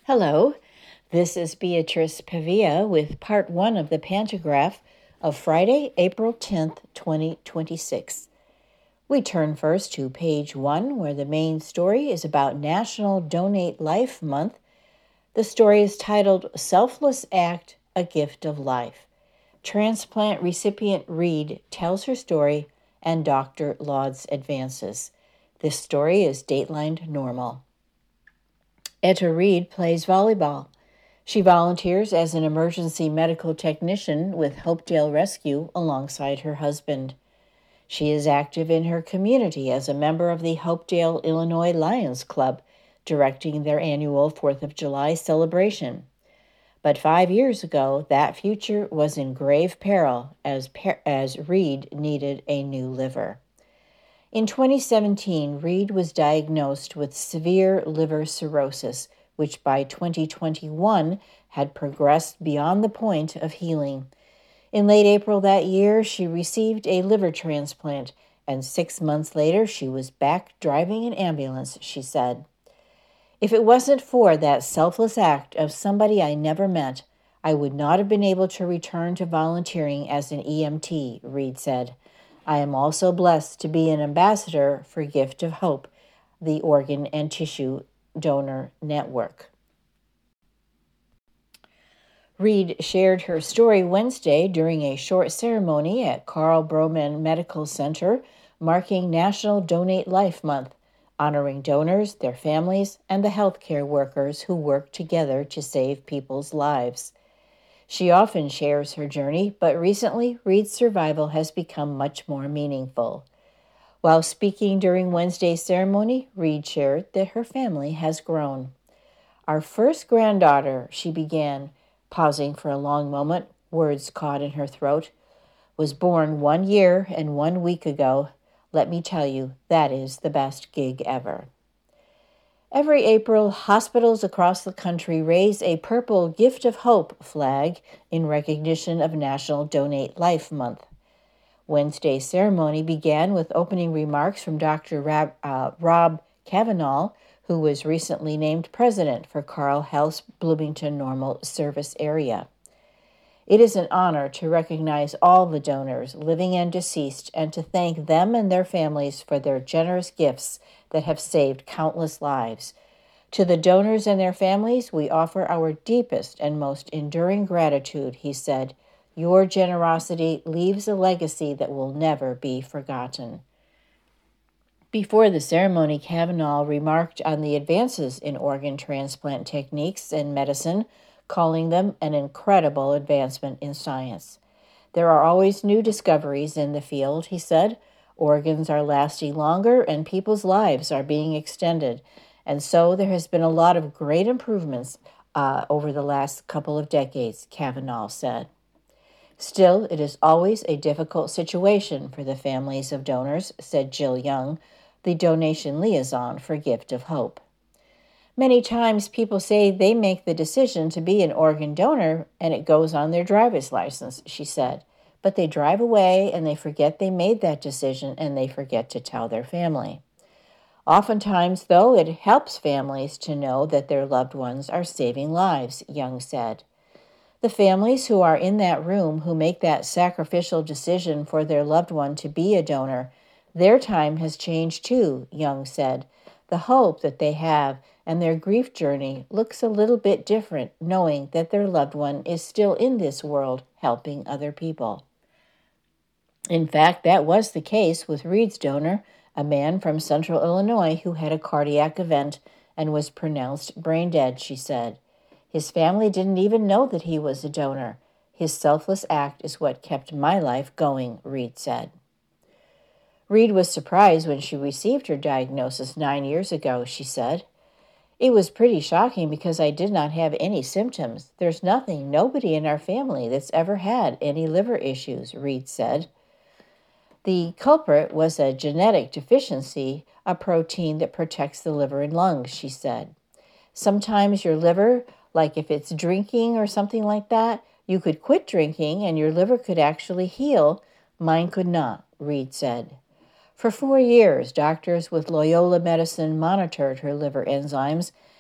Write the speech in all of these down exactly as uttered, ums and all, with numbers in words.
Hello, this is Beatrice Pavia with part one of the Pantograph of Friday, April tenth, twenty twenty-six. We turn first to page one, where the main story is about National Donate Life Month. The story is titled Selfless Act, A Gift of Life. Transplant recipient Reed tells her story and Doctor Laud's advances. This story is datelined normal. Etta Reed plays volleyball. She volunteers as an emergency medical technician with Hopedale Rescue alongside her husband. She is active in her community as a member of the Hopedale, Illinois Lions Club, directing their annual fourth of July celebration. But five years ago, that future was in grave peril as, as Reed needed a new liver. In twenty seventeen, Reed was diagnosed with severe liver cirrhosis, which by twenty twenty-one had progressed beyond the point of healing. In late April that year, she received a liver transplant, and six months later, she was back driving an ambulance, she said. If it wasn't for that selfless act of somebody I never met, I would not have been able to return to volunteering as an E M T, Reed said. I am also blessed to be an ambassador for Gift of Hope, the organ and tissue donor network. Reed shared her story Wednesday during a short ceremony at Carl Broman Medical Center, marking National Donate Life Month, honoring donors, their families, and the healthcare workers who work together to save people's lives. She often shares her journey, but recently, Reed's survival has become much more meaningful. While speaking during Wednesday's ceremony, Reed shared that her family has grown. Our first granddaughter, she began, pausing for a long moment, words caught in her throat, was born one year and one week ago. Let me tell you, that is the best gig ever. Every April, hospitals across the country raise a purple Gift of Hope flag in recognition of National Donate Life Month. Wednesday's ceremony began with opening remarks from Doctor Rab, uh, Rob Cavanaugh, who was recently named president for Carle Health's Bloomington Normal Service Area. It is an honor to recognize all the donors, living and deceased, and to thank them and their families for their generous gifts that have saved countless lives. To the donors and their families, we offer our deepest and most enduring gratitude, he said. Your generosity leaves a legacy that will never be forgotten. Before the ceremony, Cavanaugh remarked on the advances in organ transplant techniques and medicine, calling them an incredible advancement in science. There are always new discoveries in the field, he said. Organs are lasting longer and people's lives are being extended. And so there has been a lot of great improvements uh, over the last couple of decades, Cavanaugh said. Still, it is always a difficult situation for the families of donors, said Jill Young, the donation liaison for Gift of Hope. Many times people say they make the decision to be an organ donor and it goes on their driver's license, she said. But they drive away and they forget they made that decision and they forget to tell their family. Oftentimes, though, it helps families to know that their loved ones are saving lives, Young said. The families who are in that room who make that sacrificial decision for their loved one to be a donor, their time has changed too, Young said. The hope that they have and their grief journey looks a little bit different, knowing that their loved one is still in this world helping other people. In fact, that was the case with Reed's donor, a man from Central Illinois who had a cardiac event and was pronounced brain dead, she said. His family didn't even know that he was a donor. His selfless act is what kept my life going, Reed said. Reed was surprised when she received her diagnosis nine years ago, she said. It was pretty shocking because I did not have any symptoms. There's nothing, nobody in our family that's ever had any liver issues, Reed said. The culprit was a genetic deficiency, a protein that protects the liver and lungs, she said. Sometimes your liver, like if it's drinking or something like that, you could quit drinking and your liver could actually heal. Mine could not, Reed said. For four years, doctors with Loyola Medicine monitored her liver enzymes,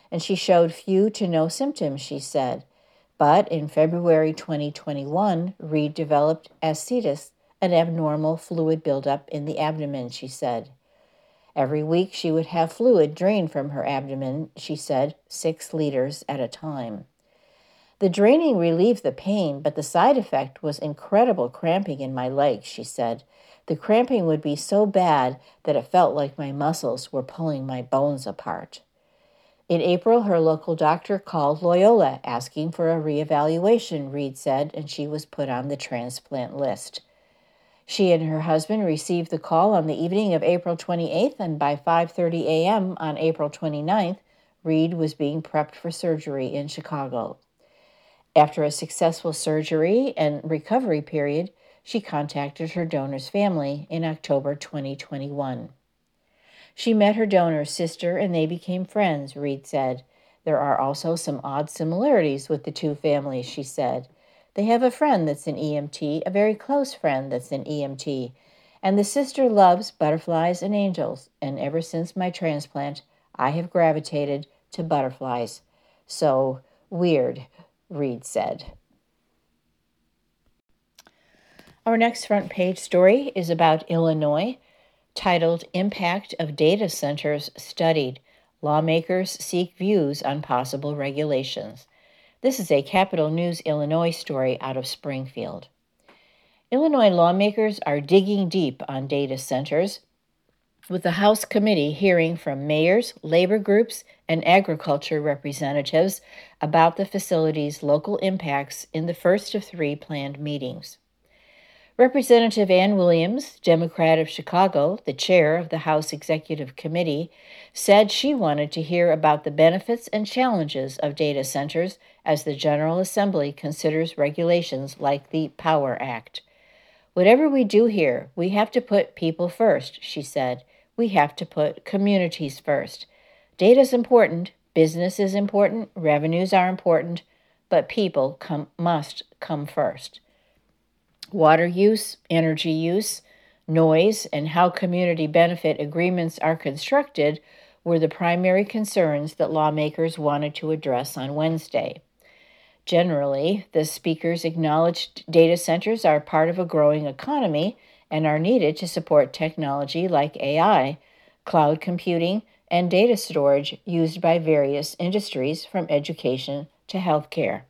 and she showed few to no symptoms, she said. But in February twenty twenty-one, Reed developed ascites, an abnormal fluid buildup in the abdomen, she said. Every week she would have fluid drain from her abdomen, she said, six liters at a time. The draining relieved the pain, but the side effect was incredible cramping in my legs, she said. The cramping would be so bad that it felt like my muscles were pulling my bones apart. In April, her local doctor called Loyola asking for a reevaluation, Reed said, and she was put on the transplant list. She and her husband received the call on the evening of April twenty-eighth, and by five thirty a.m. on April twenty-ninth, Reed was being prepped for surgery in Chicago. After a successful surgery and recovery period, she contacted her donor's family in October twenty twenty-one. She met her donor's sister and they became friends, Reed said. There are also some odd similarities with the two families, she said. They have a friend that's an E M T, a very close friend that's an E M T, and the sister loves butterflies and angels, and ever since my transplant, I have gravitated to butterflies. So weird, Reed said. Our next front page story is about Illinois, titled Impact of Data Centers Studied. Lawmakers Seek Views on Possible Regulations. This is a Capital News Illinois story out of Springfield. Illinois lawmakers are digging deep on data centers, with the House committee hearing from mayors, labor groups, and agriculture representatives about the facility's local impacts in the first of three planned meetings. Representative Ann Williams, Democrat of Chicago, the chair of the House Executive Committee, said she wanted to hear about the benefits and challenges of data centers as the General Assembly considers regulations like the Power Act. Whatever we do here, we have to put people first, she said. We have to put communities first. Data is important, business is important, revenues are important, but people come, must come first. Water use, energy use, noise, and how community benefit agreements are constructed were the primary concerns that lawmakers wanted to address on Wednesday. Generally, the speakers acknowledged data centers are part of a growing economy and are needed to support technology like A I, cloud computing, and data storage used by various industries from education to healthcare.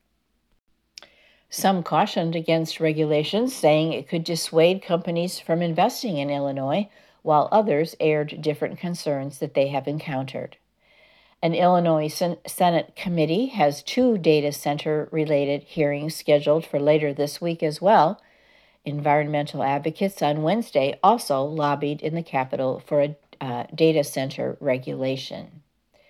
Some cautioned against regulations, saying it could dissuade companies from investing in Illinois, while others aired different concerns that they have encountered. An Illinois Sen- Senate committee has two data center-related hearings scheduled for later this week as well. Environmental advocates on Wednesday also lobbied in the Capitol for a uh, data center regulation.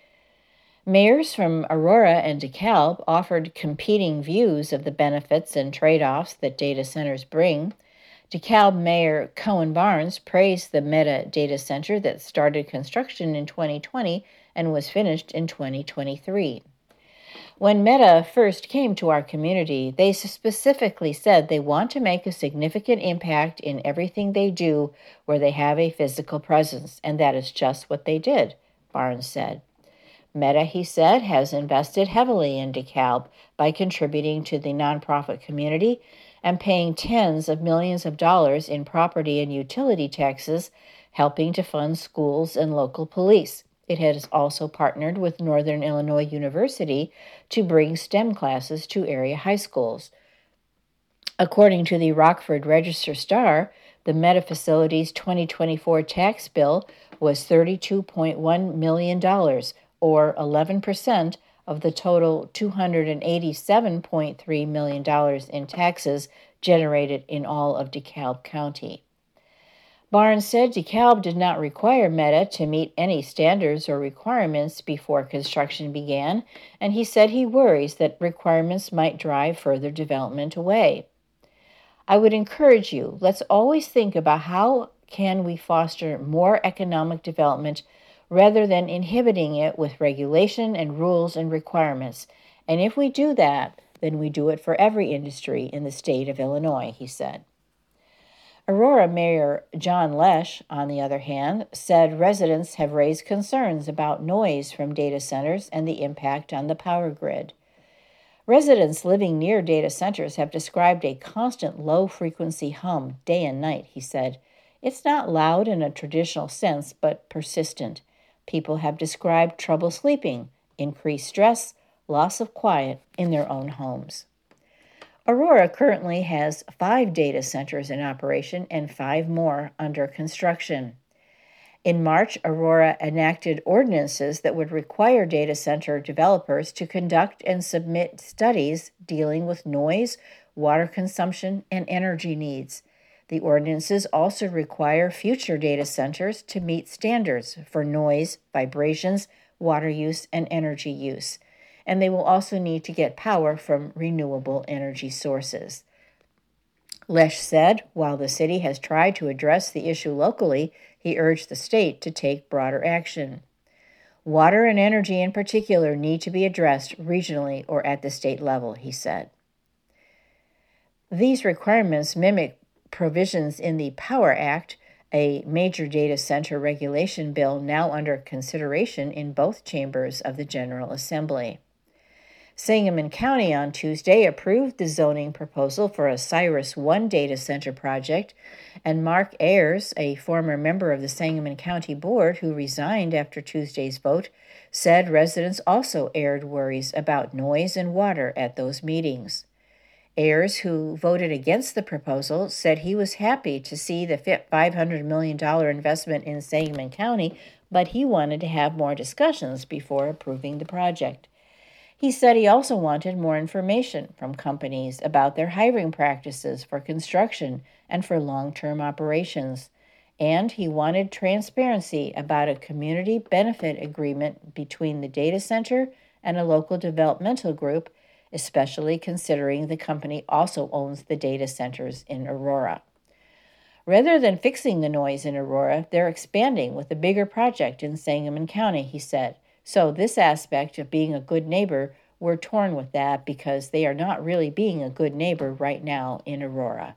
Mayors from Aurora and DeKalb offered competing views of the benefits and trade-offs that data centers bring. DeKalb Mayor Cohen Barnes praised the Meta data center that started construction in twenty twenty and was finished in twenty twenty-three. When Meta first came to our community, they specifically said they want to make a significant impact in everything they do where they have a physical presence, and that is just what they did, Barnes said. Meta, he said, has invested heavily in DeKalb by contributing to the nonprofit community and paying tens of millions of dollars in property and utility taxes, helping to fund schools and local police. It has also partnered with Northern Illinois University to bring STEM classes to area high schools. According to the Rockford Register-Star, the Meta facility's twenty twenty-four tax bill was thirty-two point one million dollars, or eleven percent of the total two hundred eighty-seven point three million dollars in taxes generated in all of DeKalb County. Barnes said DeKalb did not require Meta to meet any standards or requirements before construction began, and he said he worries that requirements might drive further development away. I would encourage you, let's always think about how can we foster more economic development rather than inhibiting it with regulation and rules and requirements. And if we do that, then we do it for every industry in the state of Illinois, he said. Aurora Mayor John Lesh, on the other hand, said residents have raised concerns about noise from data centers and the impact on the power grid. Residents living near data centers have described a constant low-frequency hum day and night, he said. It's not loud in a traditional sense, but persistent. People have described trouble sleeping, increased stress, loss of quiet in their own homes. Aurora currently has five data centers in operation and five more under construction. In March, Aurora enacted ordinances that would require data center developers to conduct and submit studies dealing with noise, water consumption, and energy needs. The ordinances also require future data centers to meet standards for noise, vibrations, water use, and energy use. And they will also need to get power from renewable energy sources. Lesh said, while the city has tried to address the issue locally, he urged the state to take broader action. Water and energy in particular need to be addressed regionally or at the state level, he said. These requirements mimic provisions in the Power Act, a major data center regulation bill now under consideration in both chambers of the General Assembly. Sangamon County on Tuesday approved the zoning proposal for a Cyrus One data center project, and Mark Ayers, a former member of the Sangamon County Board who resigned after Tuesday's vote, said residents also aired worries about noise and water at those meetings. Ayers, who voted against the proposal, said he was happy to see the five hundred million dollars investment in Sangamon County, but he wanted to have more discussions before approving the project. He said he also wanted more information from companies about their hiring practices for construction and for long-term operations, and he wanted transparency about a community benefit agreement between the data center and a local developmental group, especially considering the company also owns the data centers in Aurora. Rather than fixing the noise in Aurora, they're expanding with a bigger project in Sangamon County, he said. So this aspect of being a good neighbor, we're torn with that because they are not really being a good neighbor right now in Aurora.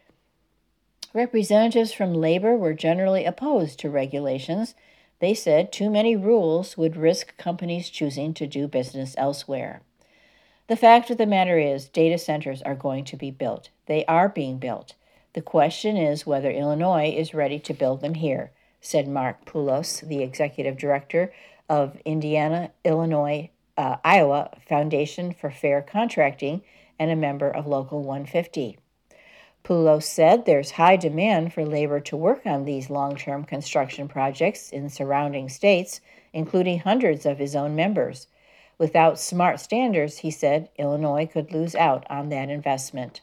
Representatives from labor were generally opposed to regulations. They said too many rules would risk companies choosing to do business elsewhere. The fact of the matter is, data centers are going to be built. They are being built. The question is whether Illinois is ready to build them here, said Mark Poulos, the executive director of Indiana, Illinois, uh, Iowa Foundation for Fair Contracting and a member of Local one fifty. Poulos said there's high demand for labor to work on these long-term construction projects in surrounding states, including hundreds of his own members. Without smart standards, he said, Illinois could lose out on that investment.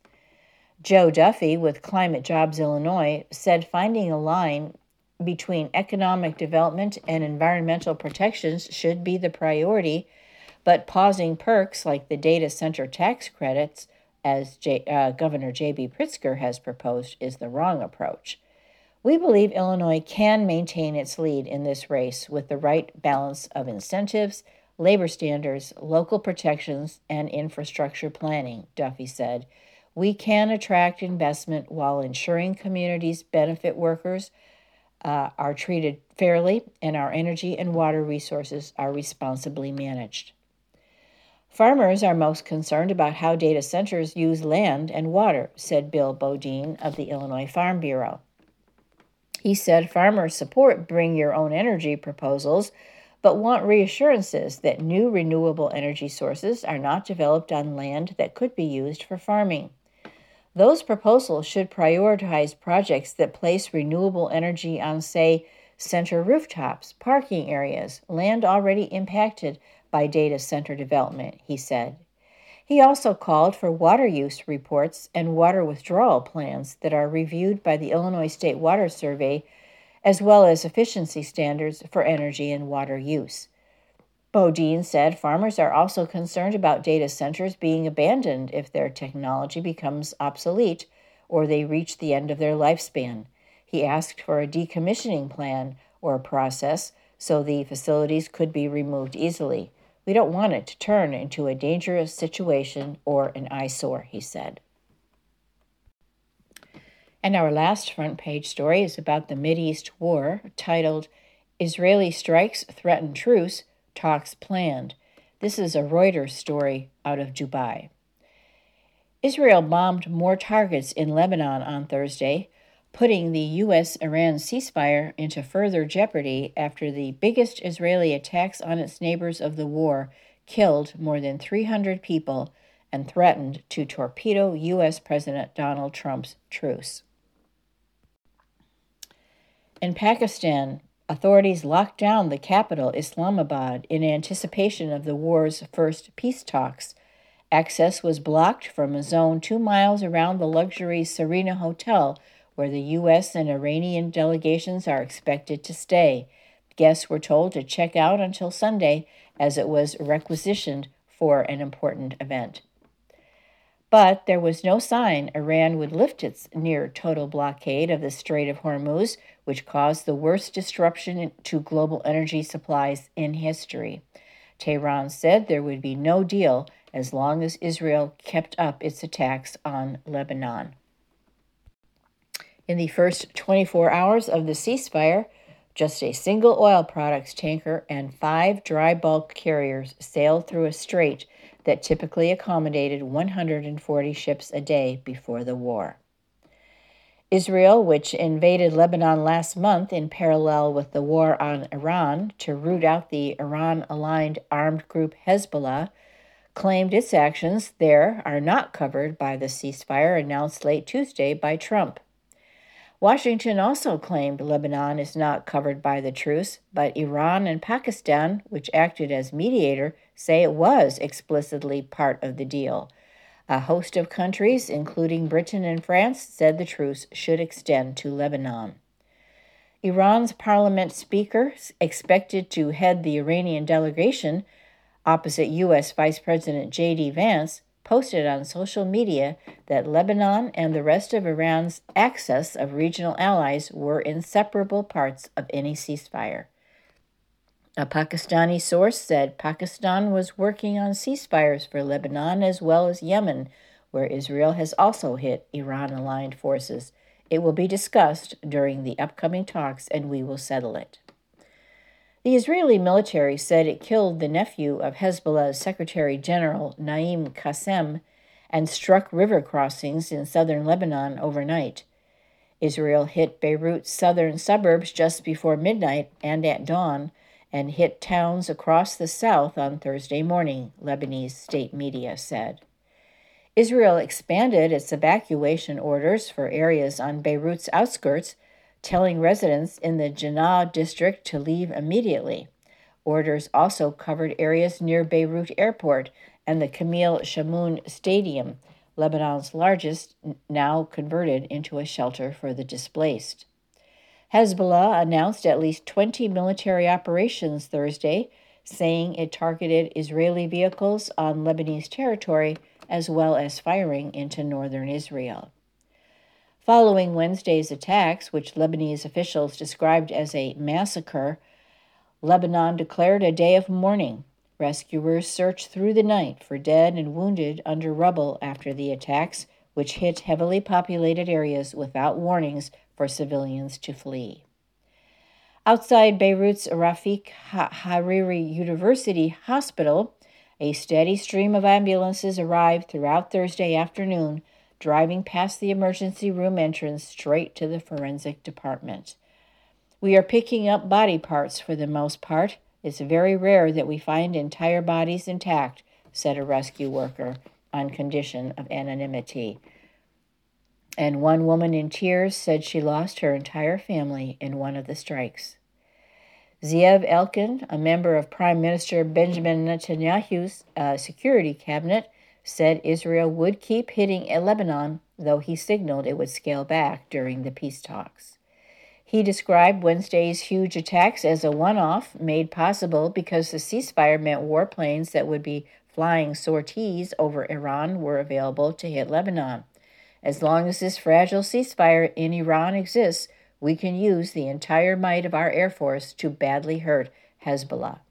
Joe Duffy with Climate Jobs Illinois said finding a line between economic development and environmental protections should be the priority, but pausing perks like the data center tax credits, as J, uh, Governor J B Pritzker has proposed, is the wrong approach. We believe Illinois can maintain its lead in this race with the right balance of incentives, labor standards, local protections, and infrastructure planning, Duffy said. We can attract investment while ensuring communities benefit workers uh, are treated fairly and our energy and water resources are responsibly managed. Farmers are most concerned about how data centers use land and water, said Bill Bodine of the Illinois Farm Bureau. He said farmers support bring your own energy proposals, but want reassurances that new renewable energy sources are not developed on land that could be used for farming. Those proposals should prioritize projects that place renewable energy on, say, center rooftops, parking areas, land already impacted by data center development, he said. He also called for water use reports and water withdrawal plans that are reviewed by the Illinois State Water Survey, as well as efficiency standards for energy and water use. Bodine said farmers are also concerned about data centers being abandoned if their technology becomes obsolete or they reach the end of their lifespan. He asked for a decommissioning plan or a process so the facilities could be removed easily. We don't want it to turn into a dangerous situation or an eyesore, he said. And our last front page story is about the Mideast war, titled Israeli Strikes Threaten Truce, Talks Planned. This is a Reuters story out of Dubai. Israel bombed more targets in Lebanon on Thursday, putting the U S Iran ceasefire into further jeopardy after the biggest Israeli attacks on its neighbors of the war killed more than three hundred people and threatened to torpedo U S President Donald Trump's truce. In Pakistan, authorities locked down the capital, Islamabad, in anticipation of the war's first peace talks. Access was blocked from a zone two miles around the luxury Serena Hotel, where the U S and Iranian delegations are expected to stay. Guests were told to check out until Sunday, as it was requisitioned for an important event. But there was no sign Iran would lift its near-total blockade of the Strait of Hormuz, which caused the worst disruption to global energy supplies in history. Tehran said there would be no deal as long as Israel kept up its attacks on Lebanon. In the first twenty-four hours of the ceasefire, just a single oil products tanker and five dry bulk carriers sailed through a strait that typically accommodated one hundred forty ships a day before the war. Israel, which invaded Lebanon last month in parallel with the war on Iran to root out the Iran-aligned armed group Hezbollah, claimed its actions there are not covered by the ceasefire announced late Tuesday by Trump. Washington also claimed Lebanon is not covered by the truce, but Iran and Pakistan, which acted as mediator, say it was explicitly part of the deal. A host of countries, including Britain and France, said the truce should extend to Lebanon. Iran's parliament speaker, expected to head the Iranian delegation opposite U S Vice President J D Vance, posted on social media that Lebanon and the rest of Iran's access of regional allies were inseparable parts of any ceasefire. A Pakistani source said Pakistan was working on ceasefires for Lebanon as well as Yemen, where Israel has also hit Iran-aligned forces. It will be discussed during the upcoming talks, and we will settle it. The Israeli military said it killed the nephew of Hezbollah's Secretary General Naim Qassem and struck river crossings in southern Lebanon overnight. Israel hit Beirut's southern suburbs just before midnight and at dawn, and hit towns across the south on Thursday morning, Lebanese state media said. Israel expanded its evacuation orders for areas on Beirut's outskirts, telling residents in the Jinnah district to leave immediately. Orders also covered areas near Beirut Airport and the Camille Chamoun Stadium, Lebanon's largest, now converted into a shelter for the displaced. Hezbollah announced at least twenty military operations Thursday, saying it targeted Israeli vehicles on Lebanese territory as well as firing into northern Israel. Following Wednesday's attacks, which Lebanese officials described as a massacre, Lebanon declared a day of mourning. Rescuers searched through the night for dead and wounded under rubble after the attacks, which hit heavily populated areas without warnings for civilians to flee. Outside Beirut's Rafik Hariri University Hospital, a steady stream of ambulances arrived throughout Thursday afternoon, driving past the emergency room entrance straight to the forensic department. We are picking up body parts for the most part. It's very rare that we find entire bodies intact, said a rescue worker on condition of anonymity. And one woman in tears said she lost her entire family in one of the strikes. Zeev Elkin, a member of Prime Minister Benjamin Netanyahu's uh, security cabinet, said Israel would keep hitting Lebanon, though he signaled it would scale back during the peace talks. He described Wednesday's huge attacks as a one-off made possible because the ceasefire meant warplanes that would be flying sorties over Iran were available to hit Lebanon. As long as this fragile ceasefire in Iran exists, we can use the entire might of our Air Force to badly hurt Hezbollah.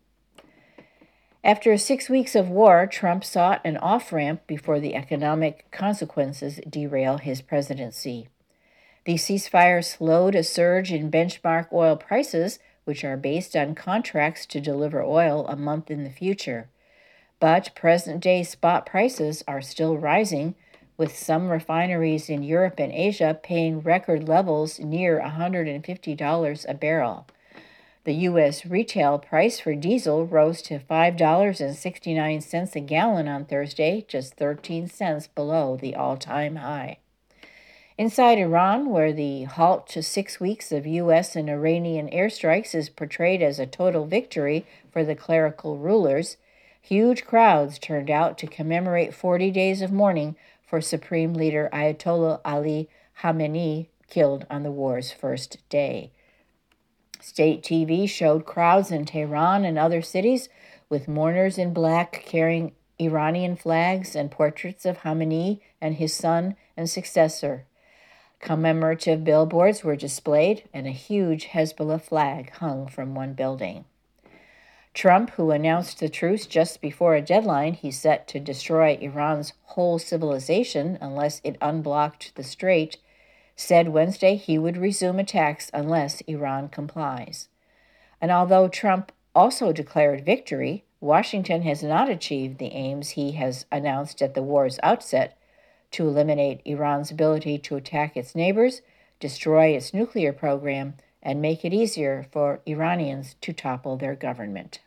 After six weeks of war, Trump sought an off-ramp before the economic consequences derail his presidency. The ceasefire slowed a surge in benchmark oil prices, which are based on contracts to deliver oil a month in the future. But present-day spot prices are still rising, with some refineries in Europe and Asia paying record levels near one hundred fifty dollars a barrel. The U S retail price for diesel rose to five dollars and sixty-nine cents a gallon on Thursday, just thirteen cents below the all-time high. Inside Iran, where the halt to six weeks of U S and Iranian airstrikes is portrayed as a total victory for the clerical rulers, huge crowds turned out to commemorate forty days of mourning for Supreme Leader Ayatollah Ali Khamenei, killed on the war's first day. State T V showed crowds in Tehran and other cities with mourners in black carrying Iranian flags and portraits of Khamenei and his son and successor. Commemorative billboards were displayed, and a huge Hezbollah flag hung from one building. Trump, who announced the truce just before a deadline he set to destroy Iran's whole civilization unless it unblocked the strait, said Wednesday he would resume attacks unless Iran complies. And although Trump also declared victory, Washington has not achieved the aims he has announced at the war's outset to eliminate Iran's ability to attack its neighbors, destroy its nuclear program, and make it easier for Iranians to topple their government.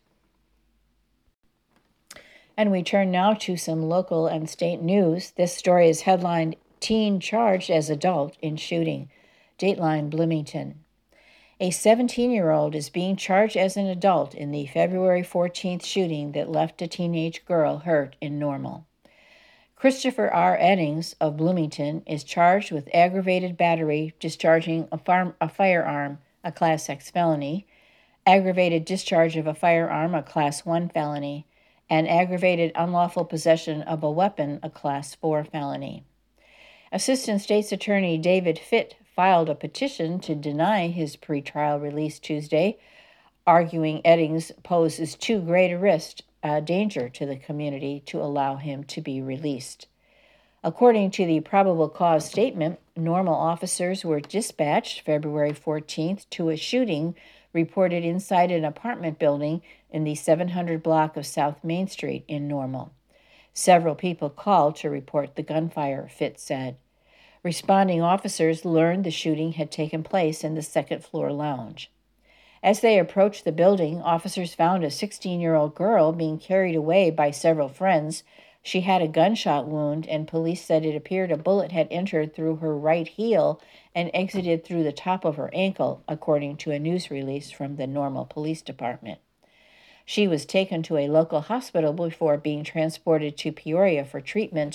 And we turn now to some local and state news. This story is headlined, "Teen Charged as Adult in Shooting." Dateline Bloomington. A seventeen-year-old is being charged as an adult in the February fourteenth shooting that left a teenage girl hurt in Normal. Christopher R. Eddings of Bloomington is charged with aggravated battery discharging a, farm, a firearm, a Class X felony, aggravated discharge of a firearm, a Class one felony, and aggravated unlawful possession of a weapon, a Class four felony. Assistant State's Attorney David Fitt filed a petition to deny his pretrial release Tuesday, arguing Eddings poses too great a risk, a danger to the community to allow him to be released. According to the probable cause statement, Normal officers were dispatched February fourteenth to a shooting reported inside an apartment building in the seven hundred block of South Main Street in Normal. Several people called to report the gunfire, Fitt said. Responding officers learned the shooting had taken place in the second-floor lounge. As they approached the building, officers found a sixteen-year-old girl being carried away by several friends. She had a gunshot wound, and police said it appeared a bullet had entered through her right heel and exited through the top of her ankle, according to a news release from the Normal Police Department. She was taken to a local hospital before being transported to Peoria for treatment.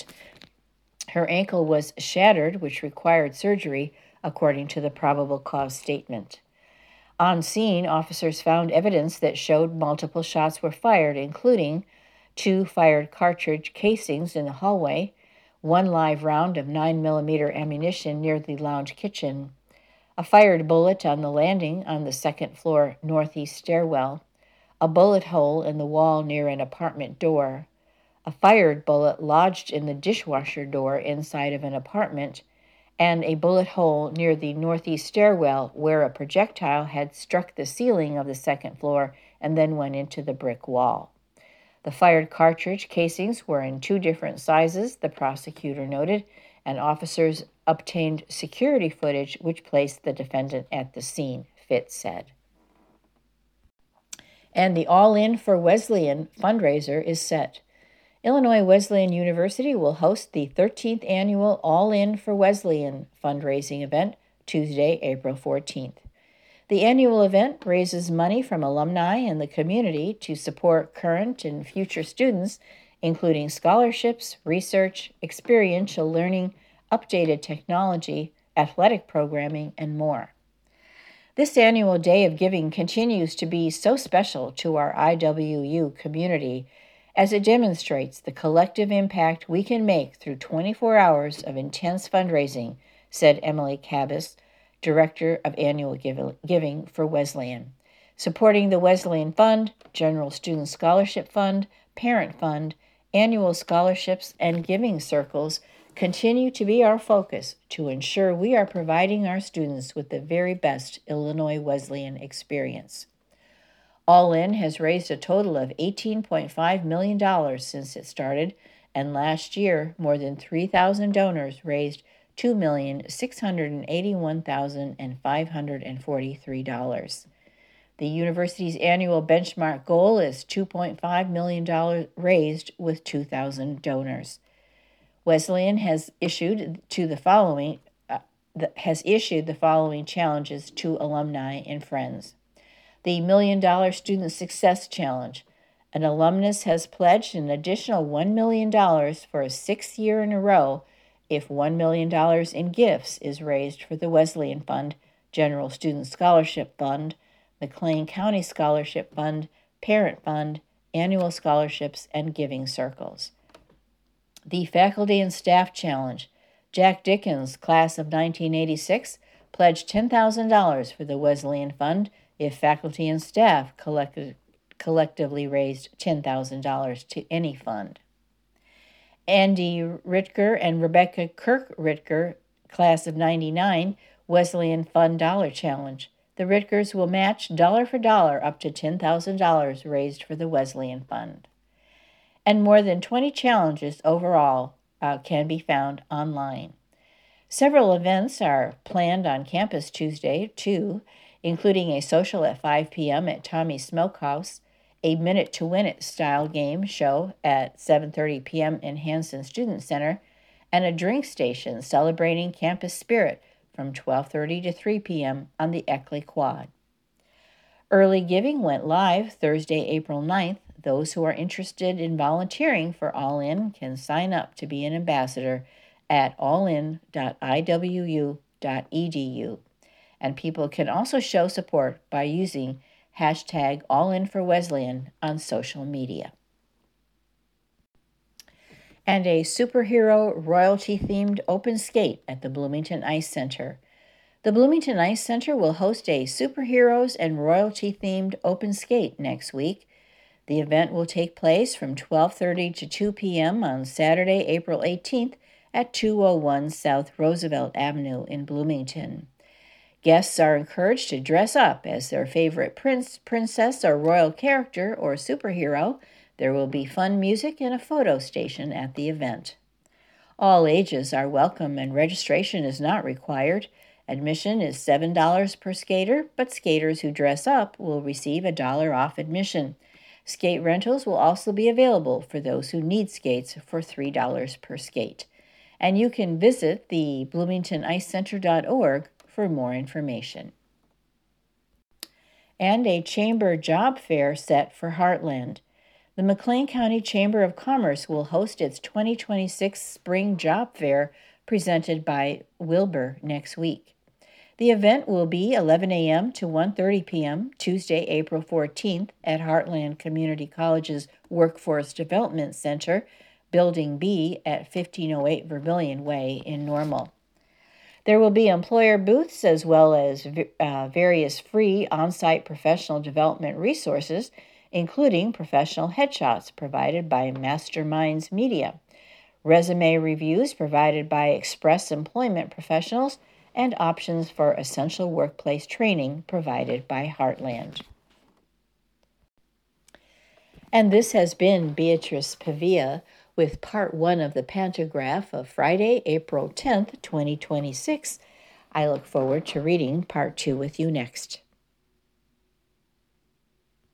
Her ankle was shattered, which required surgery, according to the probable cause statement. On scene, officers found evidence that showed multiple shots were fired, including two fired cartridge casings in the hallway, one live round of nine millimeter ammunition near the lounge kitchen, a fired bullet on the landing on the second-floor northeast stairwell, a bullet hole in the wall near an apartment door, a fired bullet lodged in the dishwasher door inside of an apartment, and a bullet hole near the northeast stairwell where a projectile had struck the ceiling of the second floor and then went into the brick wall. The fired cartridge casings were in two different sizes, the prosecutor noted, and officers obtained security footage which placed the defendant at the scene, Fitt said. And the All In for Wesleyan fundraiser is set. Illinois Wesleyan University will host the thirteenth annual All In for Wesleyan fundraising event Tuesday, April fourteenth. The annual event raises money from alumni and the community to support current and future students, including scholarships, research, experiential learning, updated technology, athletic programming, and more. This annual Day of Giving continues to be so special to our I W U community as it demonstrates the collective impact we can make through twenty-four hours of intense fundraising, said Emily Cabas, Director of Annual Giving for Wesleyan. Supporting the Wesleyan Fund, General Student Scholarship Fund, Parent Fund, annual scholarships, and giving circles continue to be our focus to ensure we are providing our students with the very best Illinois Wesleyan experience. All In has raised a total of eighteen point five million dollars since it started, and last year, more than three thousand donors raised two million six hundred eighty-one thousand five hundred forty-three dollars. The university's annual benchmark goal is two point five million dollars raised with two thousand donors. Wesleyan has issued to the following uh, the, has issued the following challenges to alumni and friends. The Million Dollar Student Success Challenge. An alumnus has pledged an additional one million dollars for a sixth year in a row if one million dollars in gifts is raised for the Wesleyan Fund, General Student Scholarship Fund, McLean County Scholarship Fund, Parent Fund, Annual Scholarships, and Giving Circles. The Faculty and Staff Challenge. Jack Dickens, class of nineteen eighty-six, pledged ten thousand dollars for the Wesleyan Fund if faculty and staff collected, collectively raised ten thousand dollars to any fund. Andy Ritker and Rebecca Kirk Ritker, class of ninety-nine, Wesleyan Fund Dollar Challenge. The Ritkers will match dollar for dollar up to ten thousand dollars raised for the Wesleyan Fund. And more than twenty challenges overall uh, can be found online. Several events are planned on campus Tuesday, too, including a social at five p.m. at Tommy's Smokehouse, a Minute to Win It style game show at seven thirty p.m. in Hanson Student Center, and a drink station celebrating campus spirit from twelve thirty to three p.m. on the Eckley Quad. Early giving went live Thursday, April ninth. Those who are interested in volunteering for All In can sign up to be an ambassador at all in dot i w u dot e d u. And people can also show support by using hashtag AllInForWesleyan on social media. And a superhero royalty-themed open skate at the Bloomington Ice Center. The Bloomington Ice Center will host a superheroes and royalty-themed open skate next week. The event will take place from twelve thirty to two p.m. on Saturday, April eighteenth at two oh one South Roosevelt Avenue in Bloomington. Guests are encouraged to dress up as their favorite prince, princess, or royal character or superhero. There will be fun music and a photo station at the event. All ages are welcome and registration is not required. Admission is seven dollars per skater, but skaters who dress up will receive a dollar off admission. Skate rentals will also be available for those who need skates for three dollars per skate. And you can visit the bloomington ice center dot org for more information. And a chamber job fair set for Heartland. The McLean County Chamber of Commerce will host its twenty twenty-six Spring Job Fair presented by Wilbur next week. The event will be eleven a.m. to one thirty p.m. Tuesday, April fourteenth at Heartland Community College's Workforce Development Center, Building B at fifteen oh eight Vermillion Way in Normal. There will be employer booths as well as uh, various free on-site professional development resources, including professional headshots provided by Masterminds Media, resume reviews provided by Express Employment Professionals, and options for essential workplace training provided by Heartland. And this has been Beatrice Pavia with part one of the Pantograph of Friday, April tenth, twenty twenty-six. I look forward to reading part two with you next.